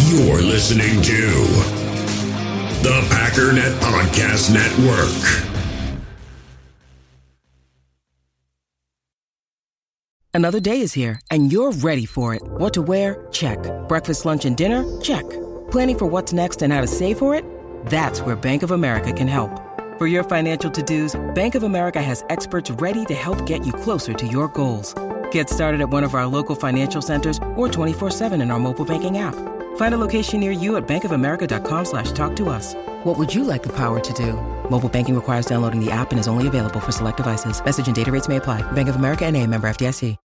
You're listening to the Packernet Podcast Network. Another day is here, and you're ready for it. What to wear? Check. Breakfast, lunch, and dinner? Check. Planning for what's next and how to save for it? That's where Bank of America can help. For your financial to-dos, Bank of America has experts ready to help get you closer to your goals. Get started at one of our local financial centers or 24/7 in our mobile banking app. Find a location near you at bankofamerica.com/talktous. What would you like the power to do? Mobile banking requires downloading the app and is only available for select devices. Message and data rates may apply. Bank of America N.A., member FDIC.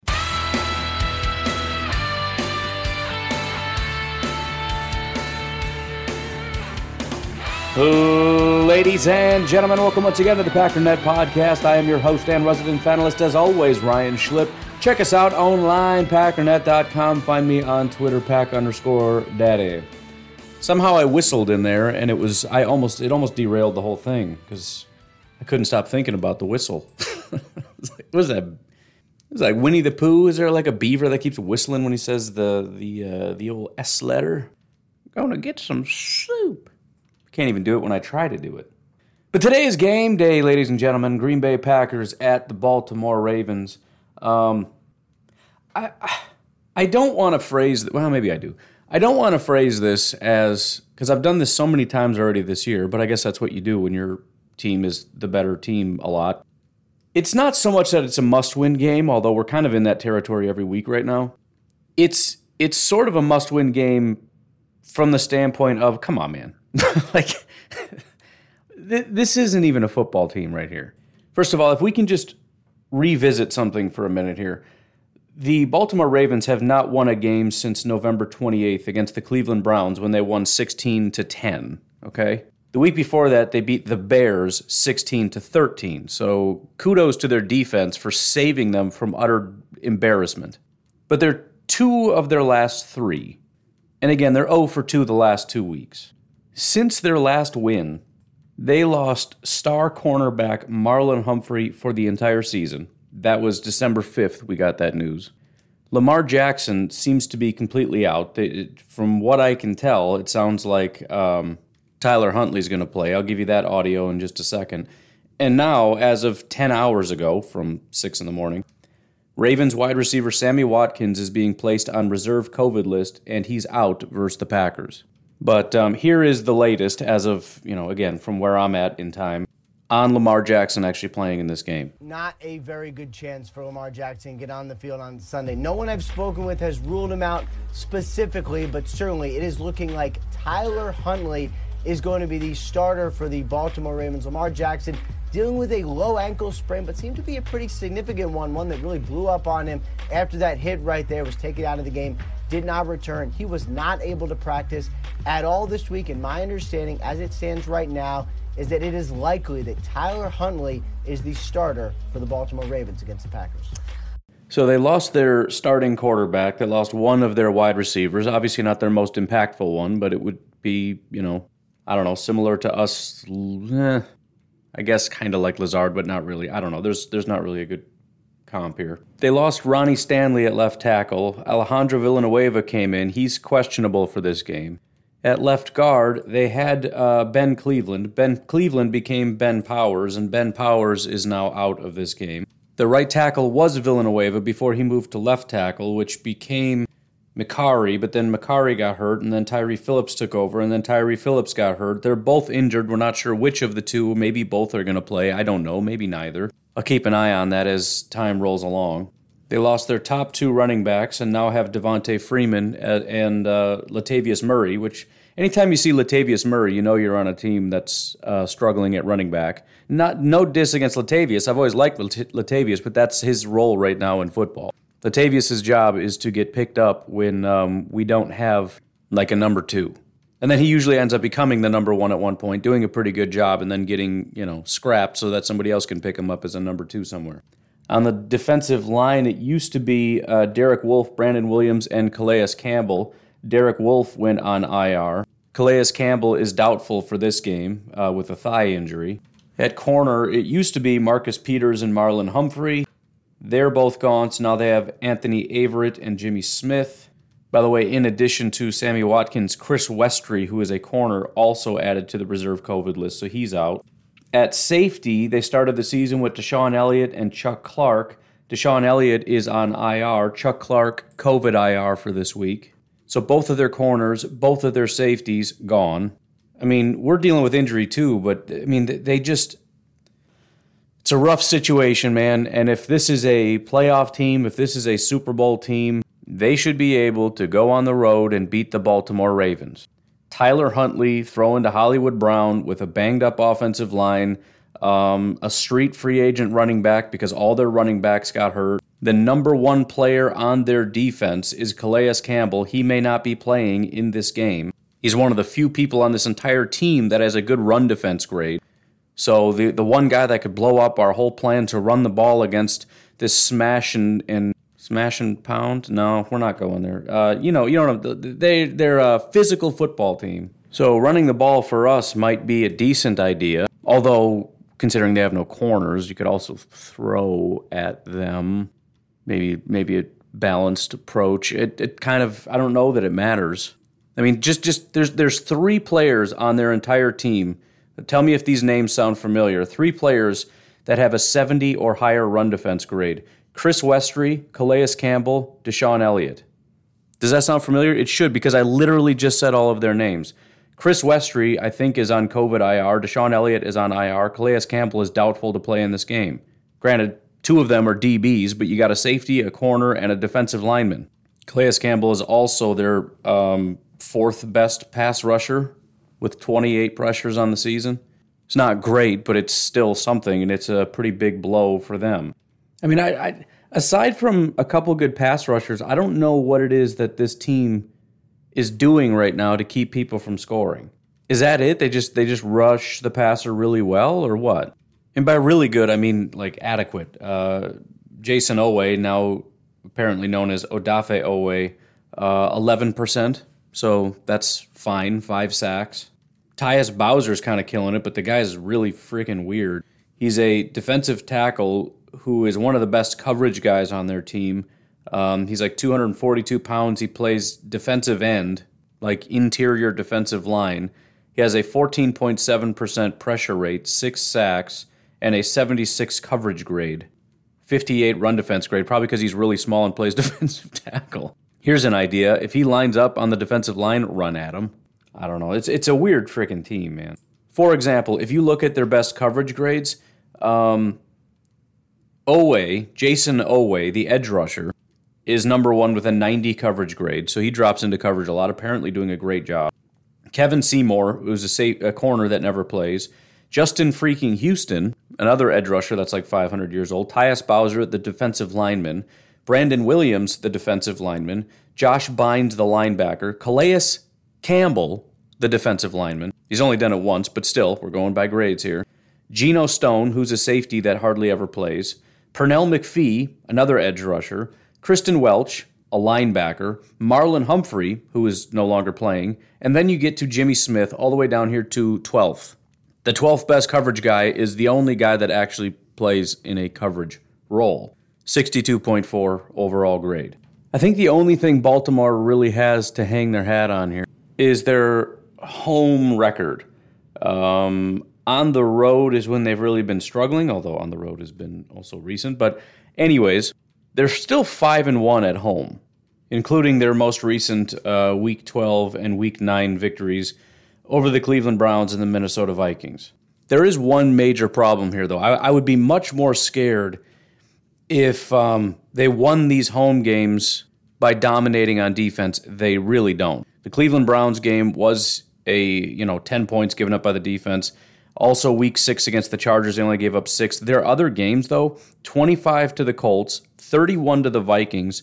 Ladies and gentlemen, welcome once again to the Packernet Podcast. I am your host and resident panelist, as always, Ryan Schlip. Check us out online, packernet.com. Find me on Twitter, pack_daddy. Somehow I whistled in there, and it almost derailed the whole thing because I couldn't stop thinking about the whistle. What was that? Is that like Winnie the Pooh? Is there like a beaver that keeps whistling when he says the old S letter? Gonna get some soup. Can't even do it when I try to do it. But today is game day, ladies and gentlemen. Green Bay Packers at the Baltimore Ravens. I don't want to phrase... Well, maybe I do. I don't want to phrase this as... Because I've done this so many times already this year, but I guess that's what you do when your team is the better team a lot. It's not so much that it's a must-win game, although we're kind of in that territory every week right now. It's sort of a must-win game from the standpoint of, come on, man. Like, this isn't even a football team right here. First of all, if we can just revisit something for a minute here. The Baltimore Ravens have not won a game since November 28th against the Cleveland Browns when they won 16-10, okay? The week before that, they beat the Bears 16-13. So kudos to their defense for saving them from utter embarrassment. But they're 2 of their last 3. And again, they're 0 for 2 the last 2 weeks. Since their last win, they lost star cornerback Marlon Humphrey for the entire season. That was December 5th, we got that news. Lamar Jackson seems to be completely out. From what I can tell, it sounds like Tyler Huntley's going to play. I'll give you that audio in just a second. And now, as of 10 hours ago, from 6 in the morning, Ravens wide receiver Sammy Watkins is being placed on reserve COVID list, and he's out versus the Packers. But here is the latest as of, again, from where I'm at in time, on Lamar Jackson actually playing in this game. Not a very good chance for Lamar Jackson to get on the field on Sunday. No one I've spoken with has ruled him out specifically, but certainly it is looking like Tyler Huntley is going to be the starter for the Baltimore Ravens. Lamar Jackson dealing with a low ankle sprain, but seemed to be a pretty significant one that really blew up on him after that hit right there, was taken out of the game, did not return. He was not able to practice at all this week, and my understanding as it stands right now is that it is likely that Tyler Huntley is the starter for the Baltimore Ravens against the Packers. So they lost their starting quarterback. They lost one of their wide receivers. Obviously not their most impactful one, but it would be, similar to us, I guess kind of like Lazard, but not really. I don't know. There's not really a good comp here. They lost Ronnie Stanley at left tackle. Alejandro Villanueva came in. He's questionable for this game. At left guard, they had Ben Cleveland. Ben Cleveland became Ben Powers, and Ben Powers is now out of this game. The right tackle was Villanueva before he moved to left tackle, which became Mekari, but then Mekari got hurt, and then Tyree Phillips took over, and then Tyree Phillips got hurt. They're both injured. We're not sure which of the two. Maybe both are going to play. I don't know. Maybe neither. I'll keep an eye on that as time rolls along. They lost their top 2 running backs and now have Devontae Freeman and Latavius Murray, which anytime you see Latavius Murray, you know you're on a team that's struggling at running back. No diss against Latavius. I've always liked Latavius, but that's his role right now in football. Latavius' job is to get picked up when we don't have like a number 2. And then he usually ends up becoming the number 1 at one point, doing a pretty good job, and then getting, scrapped so that somebody else can pick him up as a number 2 somewhere. On the defensive line, it used to be Derek Wolfe, Brandon Williams, and Calais Campbell. Derek Wolfe went on IR. Calais Campbell is doubtful for this game with a thigh injury. At corner, it used to be Marcus Peters and Marlon Humphrey. They're both gone, so now they have Anthony Averett and Jimmy Smith. By the way, in addition to Sammy Watkins, Chris Westry, who is a corner, also added to the reserve COVID list, so he's out. At safety, they started the season with Deshaun Elliott and Chuck Clark. Deshaun Elliott is on IR. Chuck Clark, COVID IR for this week. So both of their corners, both of their safeties, gone. I mean, we're dealing with injury too, but, I mean, they just... It's a rough situation, man, and if this is a playoff team, if this is a Super Bowl team, they should be able to go on the road and beat the Baltimore Ravens. Tyler Huntley throwing to Hollywood Brown with a banged-up offensive line, a street free agent running back because all their running backs got hurt. The number one player on their defense is Calais Campbell. He may not be playing in this game. He's one of the few people on this entire team that has a good run defense grade. So the one guy that could blow up our whole plan to run the ball against this smash and pound? No, we're not going there. They're a physical football team. So running the ball for us might be a decent idea. Although, considering they have no corners, you could also throw at them. Maybe a balanced approach. It kind of, I don't know that it matters. I mean, just there's 3 players on their entire team. Tell me if these names sound familiar. 3 players that have a 70 or higher run defense grade. Chris Westry, Calais Campbell, Deshaun Elliott. Does that sound familiar? It should, because I literally just said all of their names. Chris Westry, I think, is on COVID IR. Deshaun Elliott is on IR. Calais Campbell is doubtful to play in this game. Granted, 2 of them are DBs, but you got a safety, a corner, and a defensive lineman. Calais Campbell is also their 4th best pass rusher with 28 pressures on the season. It's not great, but it's still something, and it's a pretty big blow for them. I mean, I aside from a couple good pass rushers, I don't know what it is that this team is doing right now to keep people from scoring. Is that it? They just rush the passer really well, or what? And by really good, I mean like adequate. Jason Owe, now apparently known as Odafe Owe, 11%. So that's fine, 5 sacks. Tyus Bowser's kind of killing it, but the guy's really freaking weird. He's a defensive tackle who is one of the best coverage guys on their team. He's like 242 pounds. He plays defensive end, like interior defensive line. He has a 14.7% pressure rate, 6 sacks, and a 76 coverage grade. 58 run defense grade, probably because he's really small and plays defensive tackle. Here's an idea. If he lines up on the defensive line, run at him. I don't know. It's a weird freaking team, man. For example, if you look at their best coverage grades, Jason Owe, the edge rusher, is number 1 with a 90 coverage grade, so he drops into coverage a lot, apparently doing a great job. Kevin Seymour, who's a corner that never plays. Justin freaking Houston, another edge rusher that's like 500 years old. Tyus Bowser, the defensive lineman. Brandon Williams, the defensive lineman. Josh Bynes, the linebacker. Calais Campbell, the defensive lineman. He's only done it once, but still, we're going by grades here. Geno Stone, who's a safety that hardly ever plays. Pernell McPhee, another edge rusher. Kristen Welch, a linebacker. Marlon Humphrey, who is no longer playing. And then you get to Jimmy Smith, all the way down here to 12th. The 12th best coverage guy is the only guy that actually plays in a coverage role. 62.4 overall grade. I think the only thing Baltimore really has to hang their hat on here is their home record. On the road is when they've really been struggling, although on the road has been also recent. But anyways, they're still 5-1 at home, including their most recent Week 12 and Week 9 victories over the Cleveland Browns and the Minnesota Vikings. There is one major problem here, though. I would be much more scared if they won these home games by dominating on defense. They really don't. The Cleveland Browns game was 10 points given up by the defense. Also, Week 6 against the Chargers, they only gave up 6. Their other games, though, 25 to the Colts, 31 to the Vikings,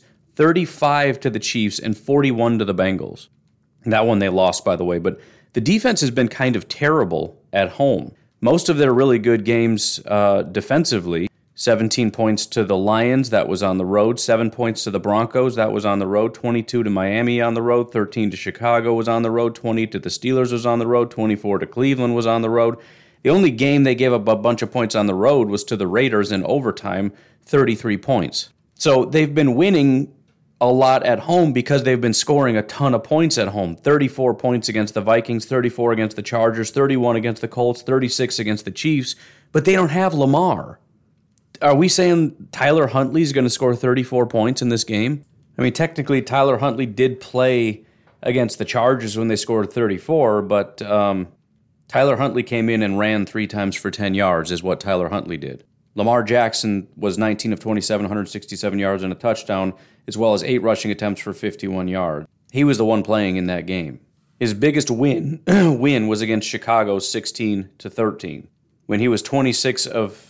35 to the Chiefs, and 41 to the Bengals. That one they lost, by the way, but the defense has been kind of terrible at home. Most of their really good games defensively, 17 points to the Lions, that was on the road, 7 points to the Broncos, that was on the road, 22 to Miami on the road, 13 to Chicago was on the road, 20 to the Steelers was on the road, 24 to Cleveland was on the road. The only game they gave up a bunch of points on the road was to the Raiders in overtime, 33 points. So they've been winning a lot at home because they've been scoring a ton of points at home. 34 points against the Vikings, 34 against the Chargers, 31 against the Colts, 36 against the Chiefs, but they don't have Lamar. Are we saying Tyler Huntley's going to score 34 points in this game? I mean, technically, Tyler Huntley did play against the Chargers when they scored 34, but Tyler Huntley came in and ran 3 times for 10 yards is what Tyler Huntley did. Lamar Jackson was 19 of 27, 167 yards and a touchdown, as well as 8 rushing attempts for 51 yards. He was the one playing in that game. His biggest win was against Chicago, 16-13, when he was 26 of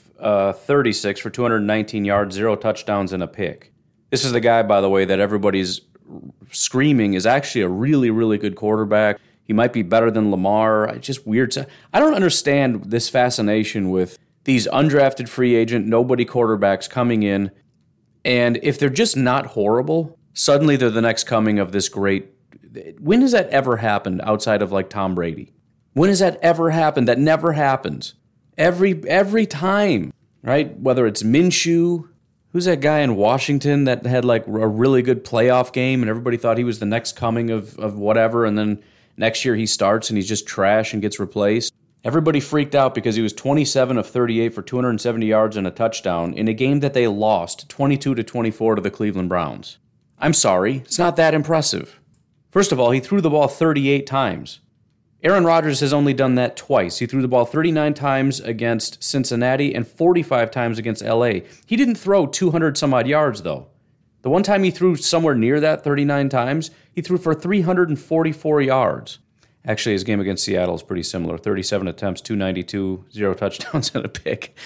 36 for 219 yards, 0 touchdowns, and a pick. This is the guy, by the way, that everybody's screaming is actually a really, really good quarterback. He might be better than Lamar. It's just weird. I don't understand this fascination with these undrafted free agent, nobody quarterbacks coming in, and if they're just not horrible, suddenly they're the next coming of this great. When has that ever happened outside of like Tom Brady? When has that ever happened? That never happens. Every time, right? Whether it's Minshew, who's that guy in Washington that had like a really good playoff game and everybody thought he was the next coming of whatever, and then next year he starts and he's just trash and gets replaced. Everybody freaked out because he was 27 of 38 for 270 yards and a touchdown in a game that they lost 22-24 to the Cleveland Browns. I'm sorry, it's not that impressive. First of all, he threw the ball 38 times. Aaron Rodgers has only done that twice. He threw the ball 39 times against Cincinnati and 45 times against LA. He didn't throw 200-some-odd yards, though. The one time he threw somewhere near that, 39 times, he threw for 344 yards. Actually, his game against Seattle is pretty similar. 37 attempts, 292, 0 touchdowns, and a pick.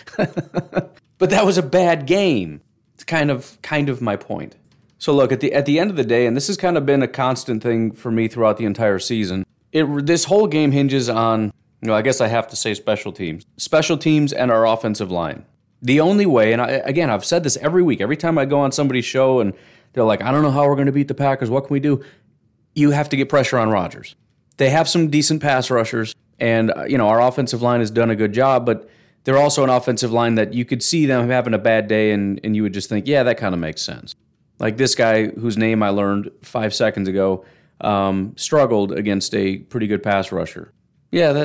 But that was a bad game. It's kind of my point. So look, at the end of the day, and this has kind of been a constant thing for me throughout the entire season, this whole game hinges on, I guess I have to say special teams. Special teams and our offensive line. The only way, and I've said this every week, every time I go on somebody's show and they're like, I don't know how we're going to beat the Packers, what can we do? You have to get pressure on Rodgers. They have some decent pass rushers, and our offensive line has done a good job, but they're also an offensive line that you could see them having a bad day, and you would just think, yeah, that kind of makes sense. Like this guy whose name I learned 5 seconds ago struggled against a pretty good pass rusher. Yeah,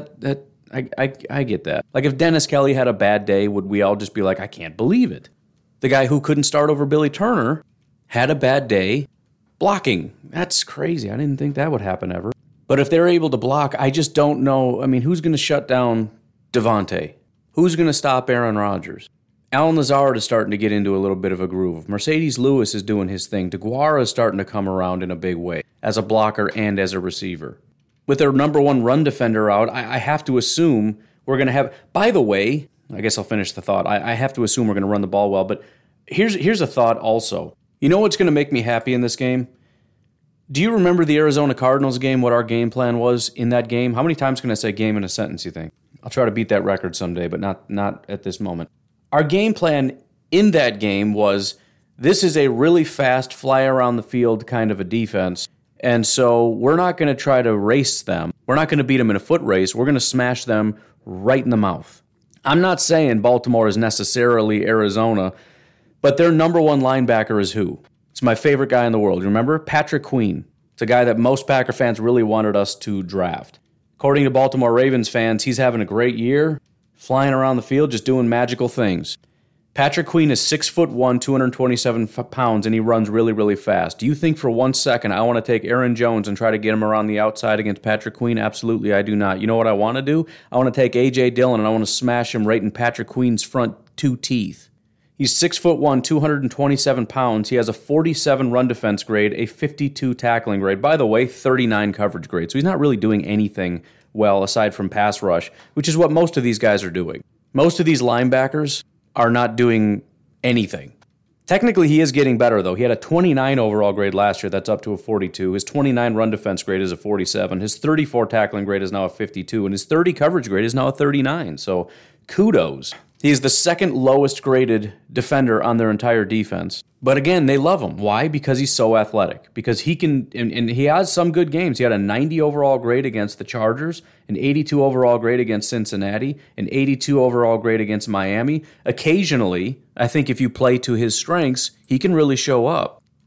I get that. Like if Dennis Kelly had a bad day, would we all just be like, I can't believe it? The guy who couldn't start over Billy Turner had a bad day blocking. That's crazy. I didn't think that would happen ever. But if they're able to block, I just don't know. I mean, who's going to shut down Devontae? Who's going to stop Aaron Rodgers? Allen Lazard is starting to get into a little bit of a groove. Mercedes Lewis is doing his thing. DeGuara is starting to come around in a big way as a blocker and as a receiver. With their number one run defender out, I have to assume we're going to have... By the way, I guess I'll finish the thought. I have to assume we're going to run the ball well, but here's a thought also. You know what's going to make me happy in this game? Do you remember the Arizona Cardinals game, what our game plan was in that game? How many times can I say game in a sentence, you think? I'll try to beat that record someday, but not at this moment. Our game plan in that game was, this is a really fast, fly-around-the-field kind of a defense, and so we're not going to try to race them. We're not going to beat them in a foot race. We're going to smash them right in the mouth. I'm not saying Baltimore is necessarily Arizona, but their number one linebacker is who? It's my favorite guy in the world. Remember? Patrick Queen. It's a guy that most Packer fans really wanted us to draft. According to Baltimore Ravens fans, he's having a great year, flying around the field, just doing magical things. Patrick Queen is 6'1", 227 pounds, and he runs really, really fast. Do you think for 1 second I want to take Aaron Jones and try to get him around the outside against Patrick Queen? Absolutely, I do not. You know what I want to do? I want to take A.J. Dillon and I want to smash him right in Patrick Queen's front 2 teeth. He's 6'1", 227 pounds. He has a 47 run defense grade, a 52 tackling grade. By the way, 39 coverage grade. So he's not really doing anything well aside from pass rush, which is what most of these guys are doing. Most of these linebackers are not doing anything. Technically, he is getting better, though. He had a 29 overall grade last year. That's up to a 42. His 29 run defense grade is a 47. His 34 tackling grade is now a 52. And his 30 coverage grade is now a 39. So kudos. He's the second lowest graded defender on their entire defense. But again, they love him. Why? Because he's so athletic. Because he can, and he has some good games. He had a 90 overall grade against the Chargers, an 82 overall grade against Cincinnati, an 82 overall grade against Miami. Occasionally, I think if you play to his strengths, he can really show up.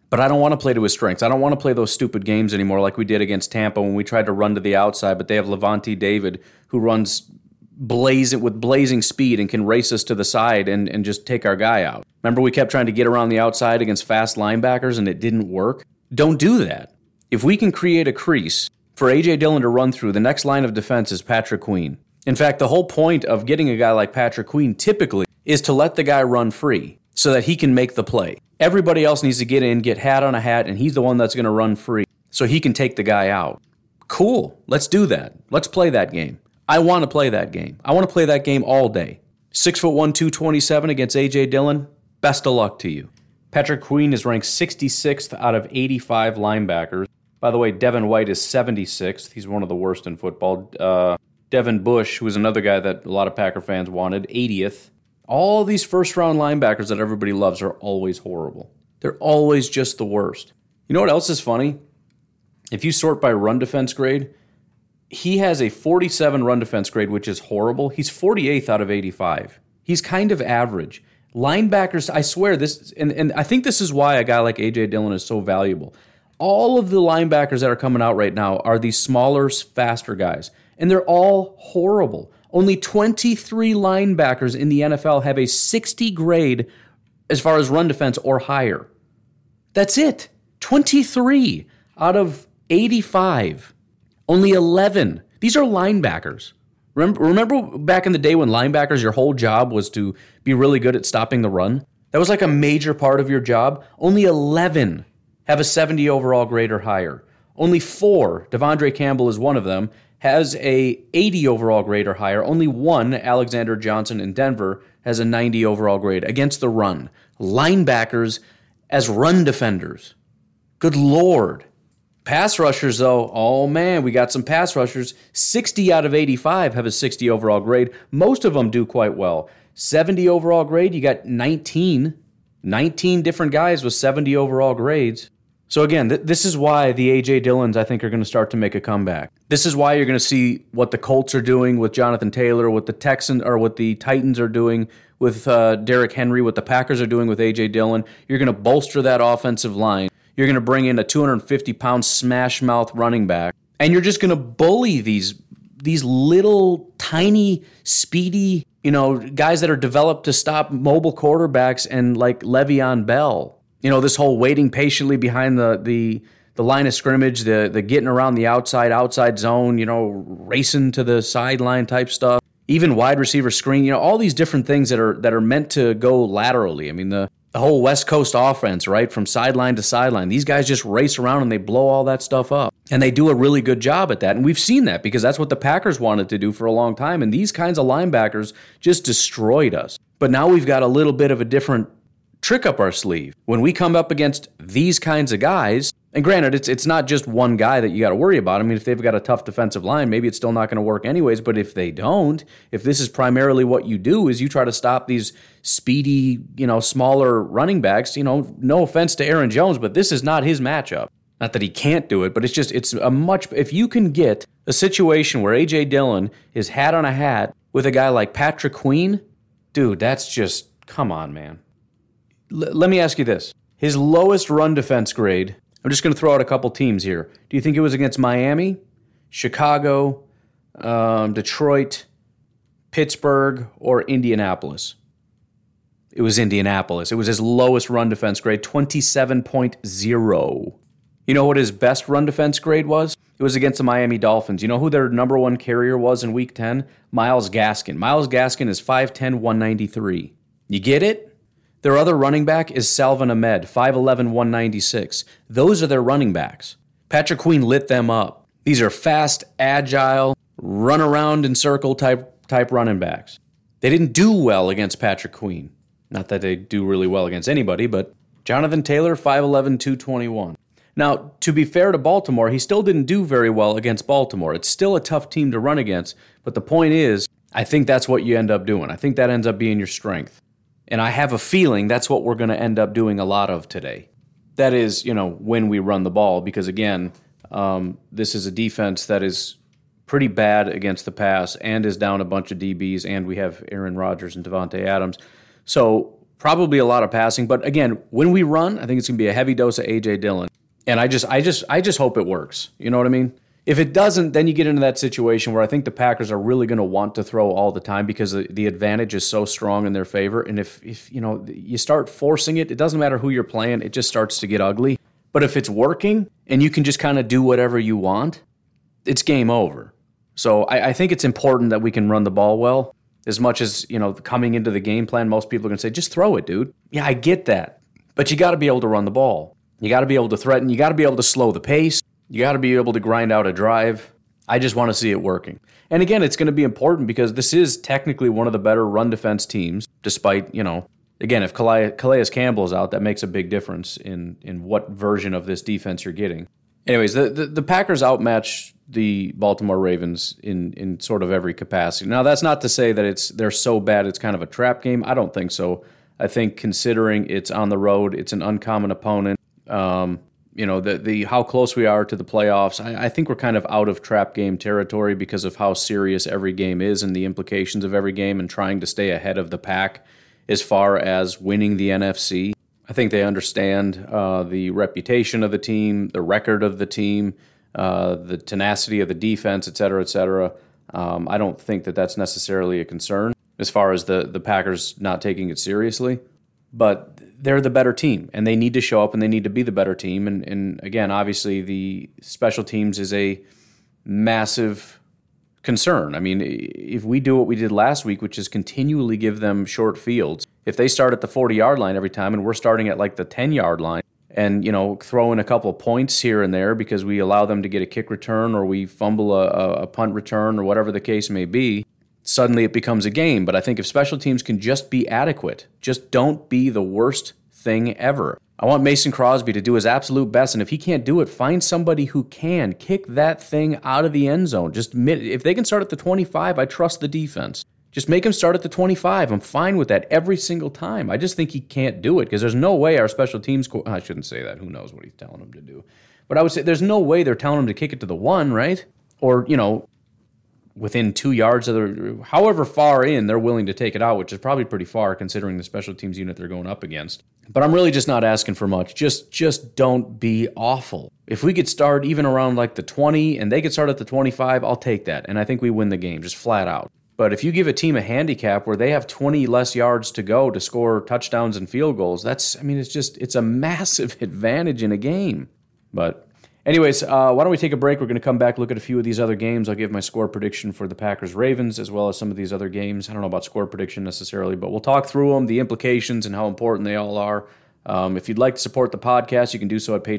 But I don't want to play to his strengths. I don't want to play those stupid games anymore like we did against Tampa when we tried to run to the outside, but they have Levante David who runs with blazing speed and can race us to the side and just take our guy out. Remember we kept trying to get around the outside against fast linebackers and it didn't work? Don't do that. If we can create a crease for A.J. Dillon to run through, the next line of defense is Patrick Queen. In fact, the whole point of getting a guy like Patrick Queen typically is to let the guy run free so that he can make the play. Everybody else needs to get in, get hat on a hat, and he's the one that's going to run free so he can take the guy out. Cool. Let's do that. Let's play that game. I want to play that game. I want to play that game all day. 6'1", 227 against A.J. Dillon. Best of luck to you. Patrick Queen is ranked 66th out of 85 linebackers. By the way, Devin White is 76th. He's one of the worst in football. Devin Bush, who is another guy that a lot of Packer fans wanted, 80th. All these first-round linebackers that everybody loves are always horrible. They're always just the worst. You know what else is funny? If you sort by run defense grade, he has a 47 run defense grade, which is horrible. He's 48th out of 85. He's kind of average. Linebackers, I swear, this, and I think this is why a guy like A.J. Dillon is so valuable. All of the linebackers that are coming out right now are these smaller, faster guys, and they're all horrible. Only 23 linebackers in the NFL have a 60 grade as far as run defense or higher. That's it. 23 out of 85. Only 11. These are linebackers. Remember back in the day when linebackers, your whole job was to be really good at stopping the run? That was like a major part of your job. Only 11 have a 70 overall grade or higher. Only 4, Devondre Campbell is one of them, has a 80 overall grade or higher. Only 1, Alexander Johnson in Denver, has a 90 overall grade against the run. Linebackers as run defenders. Good Lord. Pass rushers, though, oh man, we got some pass rushers. 60 out of 85 have a 60 overall grade. Most of them do quite well. 70 overall grade, you got 19 different guys with 70 overall grades. So again, this is why the A.J. Dillons, I think, are going to start to make a comeback. This is why you're going to see what the Colts are doing with Jonathan Taylor, what the Texans or what the Titans are doing with Derrick Henry, what the Packers are doing with A.J. Dillon. You're going to bolster that offensive line. You're going to bring in a 250-pound smash-mouth running back, and you're just going to bully these little, tiny, speedy, guys that are developed to stop mobile quarterbacks and like Le'Veon Bell. This whole waiting patiently behind the line of scrimmage, the getting around the outside zone, racing to the sideline type stuff, even wide receiver screen, all these different things that are meant to go laterally. I mean, the whole West Coast offense, right, from sideline to sideline, these guys just race around and they blow all that stuff up. And they do a really good job at that. And we've seen that because that's what the Packers wanted to do for a long time. And these kinds of linebackers just destroyed us. But now we've got a little bit of a different trick up our sleeve. When we come up against these kinds of guys, and granted, it's not just one guy that you got to worry about. I mean, if they've got a tough defensive line, maybe it's still not going to work anyways. But if they don't, if this is primarily what you do is you try to stop these speedy, smaller running backs, no offense to Aaron Jones, but this is not his matchup. Not that he can't do it, but if you can get a situation where A.J. Dillon is hat on a hat with a guy like Patrick Queen, dude, that's just, come on, man. Let me ask you this. His lowest run defense grade, I'm just going to throw out a couple teams here. Do you think it was against Miami, Chicago, Detroit, Pittsburgh, or Indianapolis? It was Indianapolis. It was his lowest run defense grade, 27.0. You know what his best run defense grade was? It was against the Miami Dolphins. You know who their number one carrier was in Week 10? Myles Gaskin. Myles Gaskin is 5'10", 193. You get it? Their other running back is Salvon Ahmed, 5'11", 196. Those are their running backs. Patrick Queen lit them up. These are fast, agile, run around in circle type running backs. They didn't do well against Patrick Queen. Not that they do really well against anybody, but Jonathan Taylor, 5'11", 221. Now, to be fair to Baltimore, he still didn't do very well against Baltimore. It's still a tough team to run against, but the point is, I think that's what you end up doing. I think that ends up being your strength. And I have a feeling that's what we're going to end up doing a lot of today. That is, when we run the ball, because again, this is a defense that is pretty bad against the pass and is down a bunch of DBs, and we have Aaron Rodgers and Devontae Adams. So probably a lot of passing. But again, when we run, I think it's going to be a heavy dose of A.J. Dillon. And I just hope it works. You know what I mean? If it doesn't, then you get into that situation where I think the Packers are really going to want to throw all the time because the advantage is so strong in their favor. And if you know you start forcing it, it doesn't matter who you're playing, it just starts to get ugly. But if it's working and you can just kind of do whatever you want, it's game over. So I think it's important that we can run the ball well. As much as, you know, coming into the game plan, most people are going to say, just throw it, dude. Yeah, I get that. But you got to be able to run the ball. You got to be able to threaten. You got to be able to slow the pace. You got to be able to grind out a drive. I just want to see it working. And again, it's going to be important because this is technically one of the better run defense teams, despite, you know, again, if Calais Campbell is out, that makes a big difference in what version of this defense you're getting. Anyways, the Packers outmatch the Baltimore Ravens in sort of every capacity. Now, that's not to say that they're so bad it's kind of a trap game. I don't think so. I think considering it's on the road, it's an uncommon opponent. You know, the how close we are to the playoffs, I think we're kind of out of trap game territory because of how serious every game is and the implications of every game and trying to stay ahead of the pack as far as winning the NFC. I think they understand the reputation of the team, the record of the team, the tenacity of the defense, et cetera, et cetera. I don't think that that's necessarily a concern as far as the Packers not taking it seriously. But they're the better team, and they need to show up, and they need to be the better team. And again, obviously, the special teams is a massive concern. I mean, if we do what we did last week, which is continually give them short fields, if they start at the 40-yard line every time and we're starting at like the 10-yard line and, you know, throw in a couple of points here and there because we allow them to get a kick return or we fumble a punt return or whatever the case may be, suddenly it becomes a game. But I think if special teams can just be adequate, just don't be the worst thing ever. I want Mason Crosby to do his absolute best, and if he can't do it, find somebody who can. Kick that thing out of the end zone. Just if they can start at the 25, I trust the defense. Just make him start at the 25. I'm fine with that every single time. I just think he can't do it because there's no way our special teams... I shouldn't say that. Who knows what he's telling him to do. But I would say there's no way they're telling him to kick it to the 1, right? Or, you know, within 2 yards of the... However far in, they're willing to take it out, which is probably pretty far considering the special teams unit they're going up against. But I'm really just not asking for much. Just don't be awful. If we could start even around like the 20 and they could start at the 25, I'll take that. And I think we win the game, just flat out. But if you give a team a handicap where they have 20 less yards to go to score touchdowns and field goals, it's a massive advantage in a game. But anyways, why don't we take a break? We're going to come back, look at a few of these other games. I'll give my score prediction for the Packers-Ravens as well as some of these other games. I don't know about score prediction necessarily, but we'll talk through them, the implications, and how important they all are. If you'd like to support the podcast, you can do so at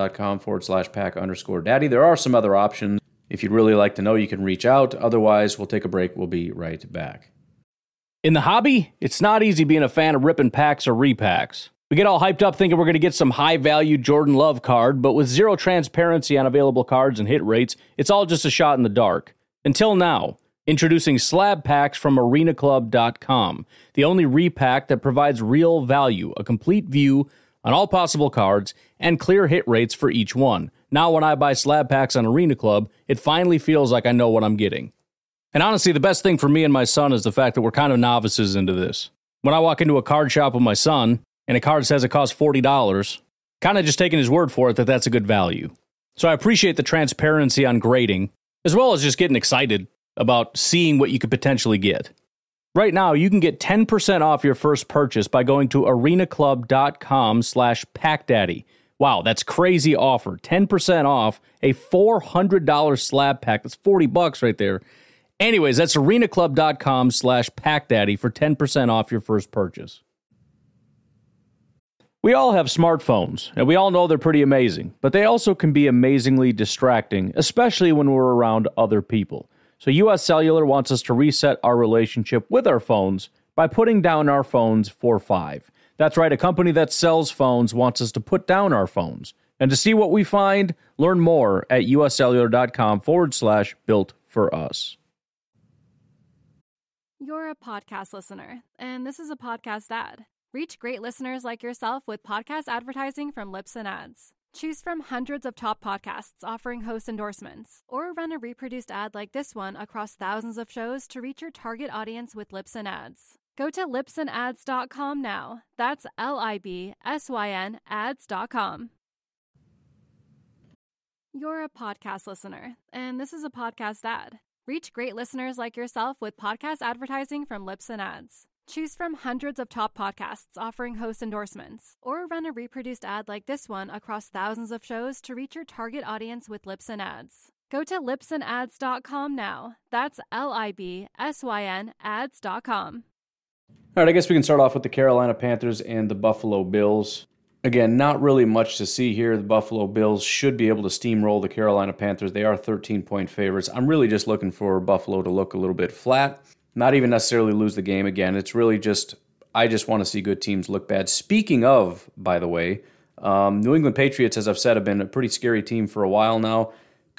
patreon.com/pack_daddy. There are some other options. If you'd really like to know, you can reach out. Otherwise, we'll take a break. We'll be right back. In the hobby, it's not easy being a fan of ripping packs or repacks. We get all hyped up thinking we're going to get some high-value Jordan Love card, but with zero transparency on available cards and hit rates, it's all just a shot in the dark. Until now, introducing slab packs from arenaclub.com, the only repack that provides real value, a complete view on all possible cards, and clear hit rates for each one. Now when I buy slab packs on Arena Club, it finally feels like I know what I'm getting. And honestly, the best thing for me and my son is the fact that we're kind of novices into this. When I walk into a card shop with my son, and a card says it costs $40, kind of just taking his word for it that that's a good value. So I appreciate the transparency on grading, as well as just getting excited about seeing what you could potentially get. Right now, you can get 10% off your first purchase by going to arenaclub.com/packdaddy. Wow, that's crazy offer. 10% off a $400 slab pack. That's $40 right there. Anyways, that's arenaclub.com/packdaddy for 10% off your first purchase. We all have smartphones, and we all know they're pretty amazing, but they also can be amazingly distracting, especially when we're around other people. So US Cellular wants us to reset our relationship with our phones by putting down our phones for $5. That's right, a company that sells phones wants us to put down our phones. And to see what we find, learn more at uscellular.com/built for us. You're a podcast listener, and this is a podcast ad. Reach great listeners like yourself with podcast advertising from Libsyn Ads. Choose from hundreds of top podcasts offering host endorsements, or run a reproduced ad like this one across thousands of shows to reach your target audience with Libsyn Ads. Go to libsynads.com now. That's LIBSYN ads.com. You're a podcast listener, and this is a podcast ad. Reach great listeners like yourself with podcast advertising from Libsyn Ads. Choose from hundreds of top podcasts offering host endorsements, or run a reproduced ad like this one across thousands of shows to reach your target audience with Libsyn Ads. Go to libsynads.com now. That's LIBSYN ads.com. All right, I guess we can start off with the Carolina Panthers and the Buffalo Bills. Again, not really much to see here. The Buffalo Bills should be able to steamroll the Carolina Panthers. They are 13-point favorites. I'm really just looking for Buffalo to look a little bit flat, not even necessarily lose the game again. It's really just, I just want to see good teams look bad. Speaking of, by the way, New England Patriots, as I've said, have been a pretty scary team for a while now.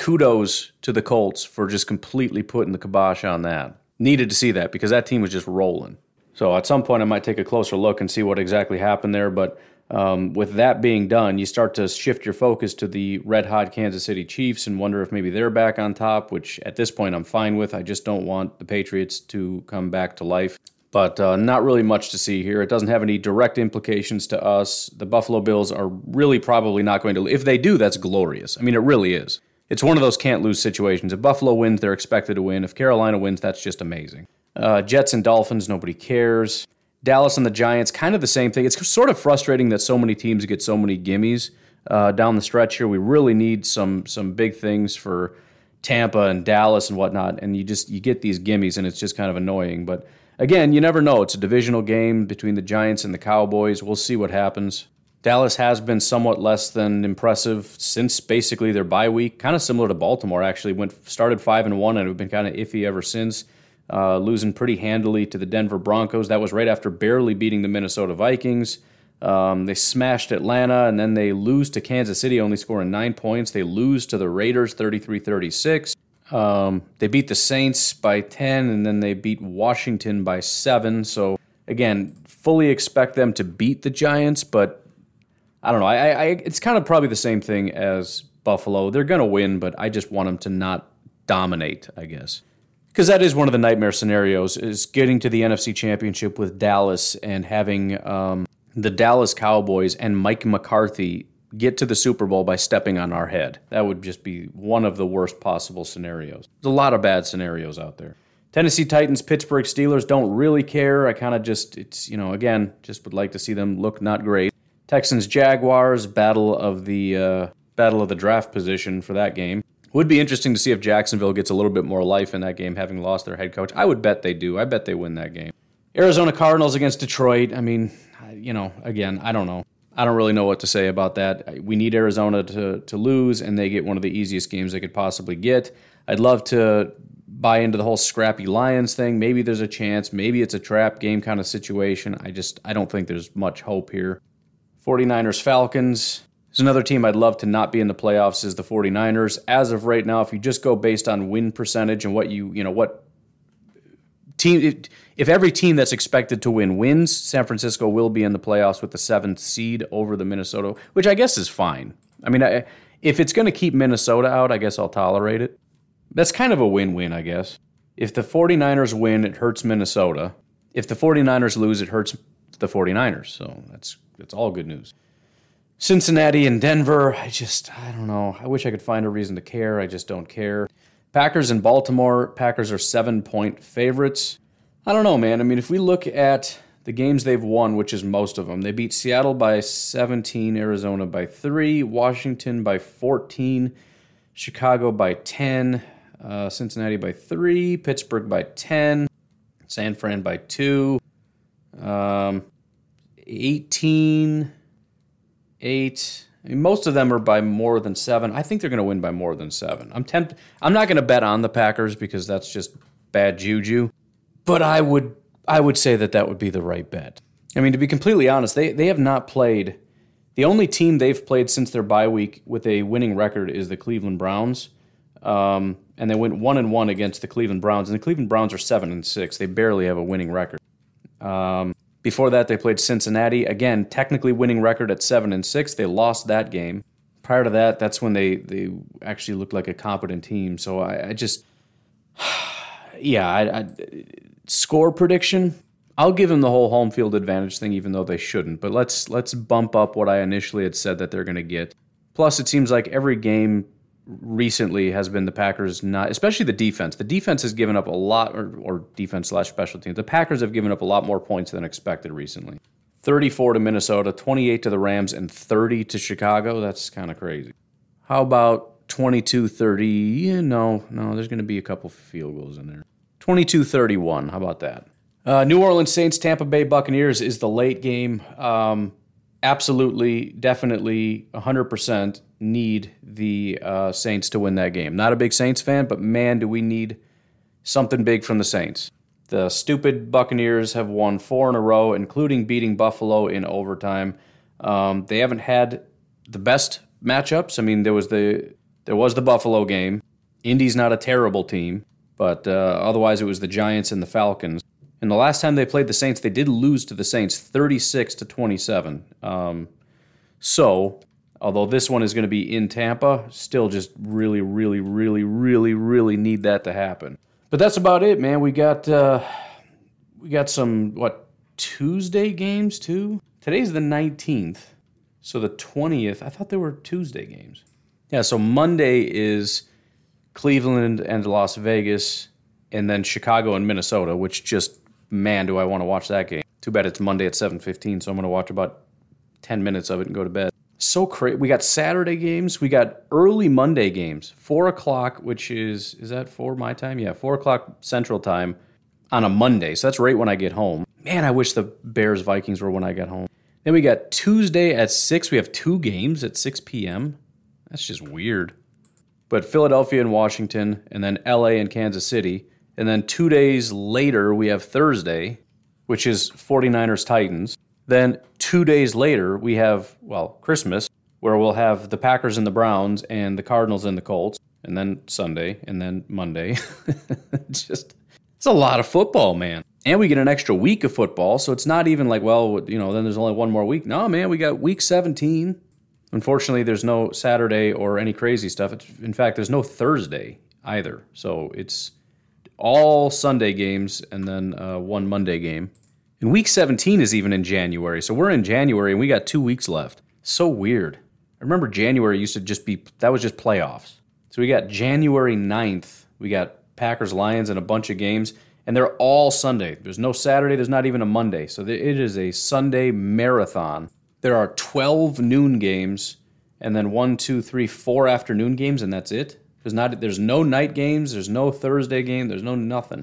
Kudos to the Colts for just completely putting the kibosh on that. Needed to see that because that team was just rolling. So at some point I might take a closer look and see what exactly happened there. But with that being done, you start to shift your focus to the red-hot Kansas City Chiefs and wonder if maybe they're back on top, which at this point I'm fine with. I just don't want the Patriots to come back to life. But not really much to see here. It doesn't have any direct implications to us. The Buffalo Bills are really probably not going to. If they do, that's glorious. I mean, it really is. It's one of those can't-lose situations. If Buffalo wins, they're expected to win. If Carolina wins, that's just amazing. Jets and Dolphins, nobody cares. Dallas and the Giants, kind of the same thing. It's sort of frustrating that so many teams get so many gimmies down the stretch here. We really need some big things for Tampa and Dallas and whatnot, and you get these gimmies, and it's just kind of annoying. But again, you never know. It's a divisional game between the Giants and the Cowboys. We'll see what happens. Dallas has been somewhat less than impressive since basically their bye week, kind of similar to Baltimore, actually. Started 5-1 and have been kind of iffy ever since. Losing pretty handily to the Denver Broncos. That was right after barely beating the Minnesota Vikings. They smashed Atlanta, and then they lose to Kansas City, only scoring 9 points. They lose to the Raiders 33-36. They beat the Saints by 10, and then they beat Washington by 7. So, again, fully expect them to beat the Giants, but I don't know. It's kind of probably the same thing as Buffalo. They're going to win, but I just want them to not dominate, I guess. Because that is one of the nightmare scenarios, is getting to the NFC Championship with Dallas and having the Dallas Cowboys and Mike McCarthy get to the Super Bowl by stepping on our head. That would just be one of the worst possible scenarios. There's a lot of bad scenarios out there. Tennessee Titans, Pittsburgh Steelers, don't really care. I kind of just, again, just would like to see them look not great. Texans Jaguars, battle of the draft position for that game. Would be interesting to see if Jacksonville gets a little bit more life in that game, having lost their head coach. I would bet they do. I bet they win that game. Arizona Cardinals against Detroit. I mean, again, I don't know. I don't really know what to say about that. We need Arizona to lose, and they get one of the easiest games they could possibly get. I'd love to buy into the whole scrappy Lions thing. Maybe there's a chance. Maybe it's a trap game kind of situation. I don't think there's much hope here. 49ers Falcons. There's another team I'd love to not be in the playoffs is the 49ers. As of right now, if you just go based on win percentage and what team, if every team that's expected to win wins, San Francisco will be in the playoffs with the 7th seed over the Minnesota, which I guess is fine. I mean, if it's going to keep Minnesota out, I guess I'll tolerate it. That's kind of a win-win, I guess. If the 49ers win, it hurts Minnesota. If the 49ers lose, it hurts the 49ers. So that's all good news. Cincinnati and Denver, I don't know. I wish I could find a reason to care. I just don't care. Packers and Baltimore, Packers are 7-point favorites. I don't know, man. I mean, if we look at the games they've won, which is most of them, they beat Seattle by 17, Arizona by 3, Washington by 14, Chicago by 10, Cincinnati by 3, Pittsburgh by 10, San Fran by 2, 18... 8. I mean, most of them are by more than 7. I think they're going to win by more than 7. I'm not going to bet on the Packers because that's just bad juju. But I would say that would be the right bet. I mean, to be completely honest, they have not played. The only team they've played since their bye week with a winning record is the Cleveland Browns. And they went 1-1 against the Cleveland Browns. And the Cleveland Browns are 7-6. They barely have a winning record. Before that, they played Cincinnati. Again, technically winning record at 7-6. They lost that game. Prior to that, that's when they actually looked like a competent team. So score prediction, I'll give them the whole home field advantage thing, even though they shouldn't. But let's bump up what I initially had said that they're going to get. Plus, it seems like every game recently has been the Packers not, especially the defense. The defense has given up a lot, or defense/special teams. The Packers have given up a lot more points than expected recently. 34 to Minnesota, 28 to the Rams, and 30 to Chicago. That's kind of crazy. How about 22-30? Yeah, no, there's going to be a couple field goals in there. 22-31, how about that? New Orleans Saints, Tampa Bay Buccaneers is the late game. Absolutely, definitely, 100% need the Saints to win that game. Not a big Saints fan, but man, do we need something big from the Saints. The stupid Buccaneers have won 4 in a row, including beating Buffalo in overtime. They haven't had the best matchups. I mean, there was the Buffalo game. Indy's not a terrible team, but otherwise it was the Giants and the Falcons. And the last time they played the Saints, they did lose to the Saints 36-27. So, although this one is going to be in Tampa, still just really, really, really, really, really need that to happen. But that's about it, man. We got some, Tuesday games too? Today's the 19th. So the 20th, I thought they were Tuesday games. Yeah, so Monday is Cleveland and Las Vegas, and then Chicago and Minnesota, which just, man, do I want to watch that game. Too bad it's Monday at 7:15, so I'm going to watch about 10 minutes of it and go to bed. So crazy. We got Saturday games. We got early Monday games. 4 o'clock, which is that 4 my time? Yeah, 4 o'clock Central Time on a Monday. So that's right when I get home. Man, I wish the Bears-Vikings were when I got home. Then we got Tuesday at 6. We have 2 games at 6 p.m. That's just weird. But Philadelphia and Washington, and then L.A. and Kansas City. And then 2 days later, we have Thursday, which is 49ers-Titans. Then 2 days later, we have, Christmas, where we'll have the Packers and the Browns and the Cardinals and the Colts, and then Sunday, and then Monday. It's a lot of football, man. And we get an extra week of football, so it's not even like, then there's only one more week. No, man, we got week 17. Unfortunately, there's no Saturday or any crazy stuff. In fact, there's no Thursday either. So it's all Sunday games and then one Monday game. And week 17 is even in January. So we're in January and we got 2 weeks left. So weird. I remember January used to that was just playoffs. So we got January 9th. We got Packers-Lions and a bunch of games. And they're all Sunday. There's no Saturday. There's not even a Monday. So it is a Sunday marathon. There are 12 noon games and then 4 afternoon games, and that's it. There's no night games. There's no Thursday game. There's no nothing.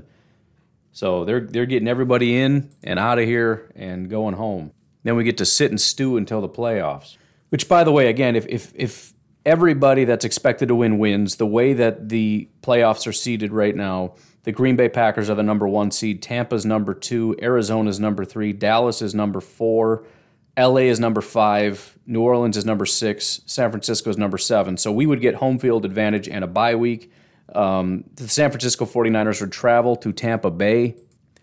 So they're getting everybody in and out of here and going home. Then we get to sit and stew until the playoffs. Which, by the way, again, if everybody that's expected to win wins, the way that the playoffs are seeded right now, the Green Bay Packers are the number 1 seed, Tampa's number 2, Arizona's number 3, Dallas is number 4, LA is number 5, New Orleans is number 6, San Francisco is number 7. So we would get home field advantage and a bye week. The San Francisco 49ers would travel to Tampa Bay.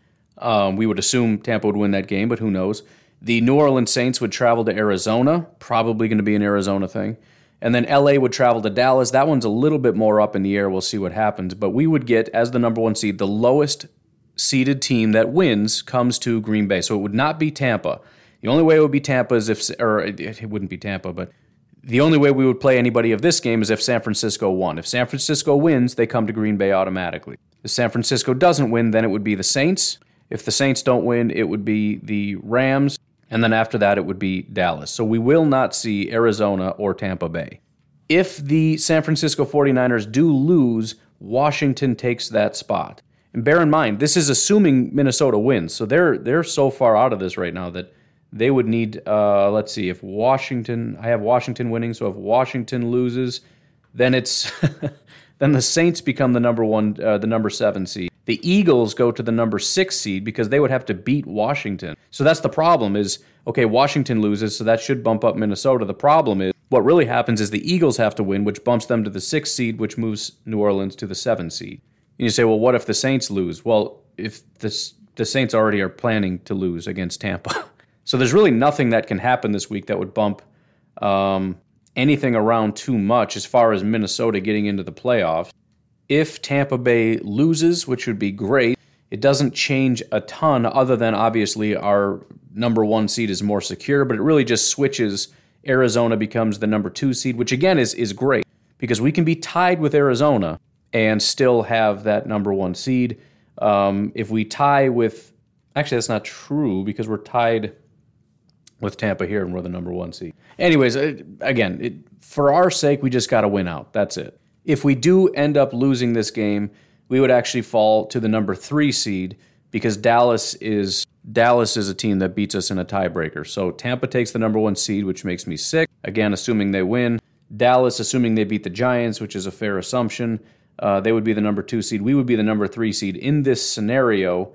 We would assume Tampa would win that game, but who knows. The New Orleans Saints would travel to Arizona, probably going to be an Arizona thing. And then LA would travel to Dallas. That one's a little bit more up in the air. We'll see what happens. But we would get, as the number 1 seed, the lowest seeded team that wins comes to Green Bay. So it would not be Tampa. The only way it would be Tampa is it wouldn't be Tampa, but the only way we would play anybody of this game is if San Francisco won. If San Francisco wins, they come to Green Bay automatically. If San Francisco doesn't win, then it would be the Saints. If the Saints don't win, it would be the Rams. And then after that, it would be Dallas. So we will not see Arizona or Tampa Bay. If the San Francisco 49ers do lose, Washington takes that spot. And bear in mind, this is assuming Minnesota wins. So they're so far out of this right now that they would need, let's see, if Washington, I have Washington winning, so if Washington loses, then it's then the Saints become the number 7 seed. The Eagles go to the number 6 seed because they would have to beat Washington. So that's the problem is, okay, Washington loses, so that should bump up Minnesota. The problem is, what really happens is the Eagles have to win, which bumps them to the 6th seed, which moves New Orleans to the 7th seed. And you say, well, what if the Saints lose? Well, if the Saints already are planning to lose against Tampa. So there's really nothing that can happen this week that would bump anything around too much as far as Minnesota getting into the playoffs. If Tampa Bay loses, which would be great, It doesn't change a ton other than obviously our number 1 seed is more secure, but it really just switches. Arizona becomes the number 2 seed, which again is great because we can be tied with Arizona and still have that number 1 seed. If we tie with, actually that's not true because we're tied with Tampa here and we're the number 1 seed. Anyways, again, for our sake, we just got to win out. That's it. If we do end up losing this game, we would actually fall to the number 3 seed because Dallas is a team that beats us in a tiebreaker. So Tampa takes the number 1 seed, which makes me sick. Again, assuming they win. Dallas, assuming they beat the Giants, which is a fair assumption, they would be the number 2 seed. We would be the number 3 seed in this scenario.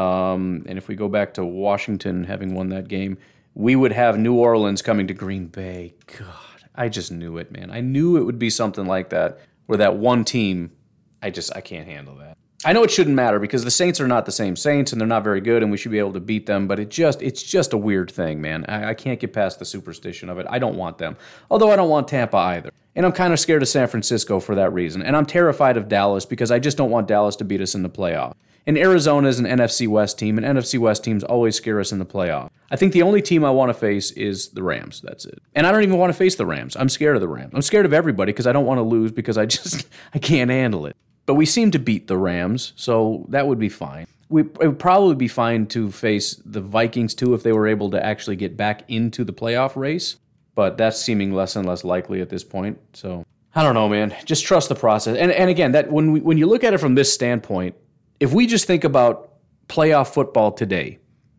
And if we go back to Washington having won that game, we would have New Orleans coming to Green Bay. God, I just knew it, man. I knew it would be something like that, where that one team, I can't handle that. I know it shouldn't matter because the Saints are not the same Saints and they're not very good and we should be able to beat them, but it's just a weird thing, man. I can't get past the superstition of it. I don't want them. Although I don't want Tampa either. And I'm kind of scared of San Francisco for that reason. And I'm terrified of Dallas because I just don't want Dallas to beat us in the playoff. And Arizona is an NFC West team, and NFC West teams always scare us in the playoff. I think the only team I want to face is the Rams. That's it. And I don't even want to face the Rams. I'm scared of the Rams. I'm scared of everybody because I don't want to lose because I can't handle it. But we seem to beat the Rams, so that would be fine. It would probably be fine to face the Vikings, too, if they were able to actually get back into the playoff race. But that's seeming less and less likely at this point. So, I don't know, man. Just trust the process. And again, that when you look at it from this standpoint, if we just think about playoff football today,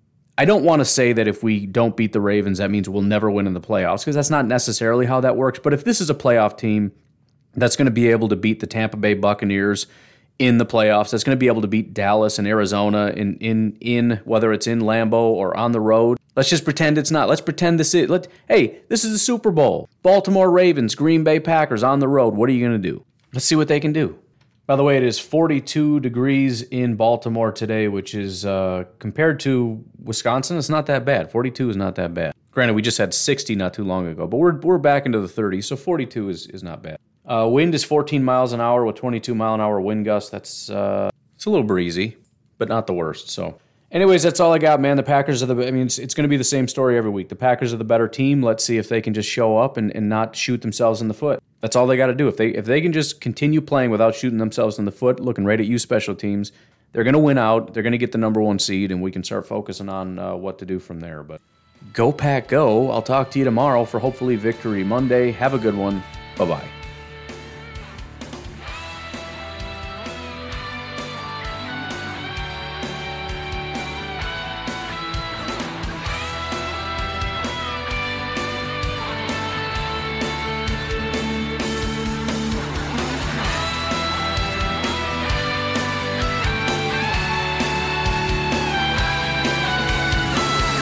I don't want to say that if we don't beat the Ravens, that means we'll never win in the playoffs, because that's not necessarily how that works. But if this is a playoff team that's going to be able to beat the Tampa Bay Buccaneers in the playoffs, that's going to be able to beat Dallas and Arizona in whether it's in Lambeau or on the road. Let's just pretend it's not. Let's pretend this is. Hey, this is the Super Bowl. Baltimore Ravens, Green Bay Packers on the road. What are you going to do? Let's see what they can do. By the way, it is 42 degrees in Baltimore today, which is, compared to Wisconsin, it's not that bad. 42 is not that bad. Granted, we just had 60 not too long ago, but we're back into the 30s, so 42 is not bad. Wind is 14 miles an hour with 22-mile-an-hour wind gusts. That's it's a little breezy, but not the worst. So, anyways, that's all I got, man. The Packers are it's going to be the same story every week. The Packers are the better team. Let's see if they can just show up and not shoot themselves in the foot. That's all they got to do. If they can just continue playing without shooting themselves in the foot, looking right at you special teams, they're going to win out. They're going to get the number 1 seed, and we can start focusing on what to do from there. But go Pack, go. I'll talk to you tomorrow for hopefully Victory Monday. Have a good one. Bye-bye.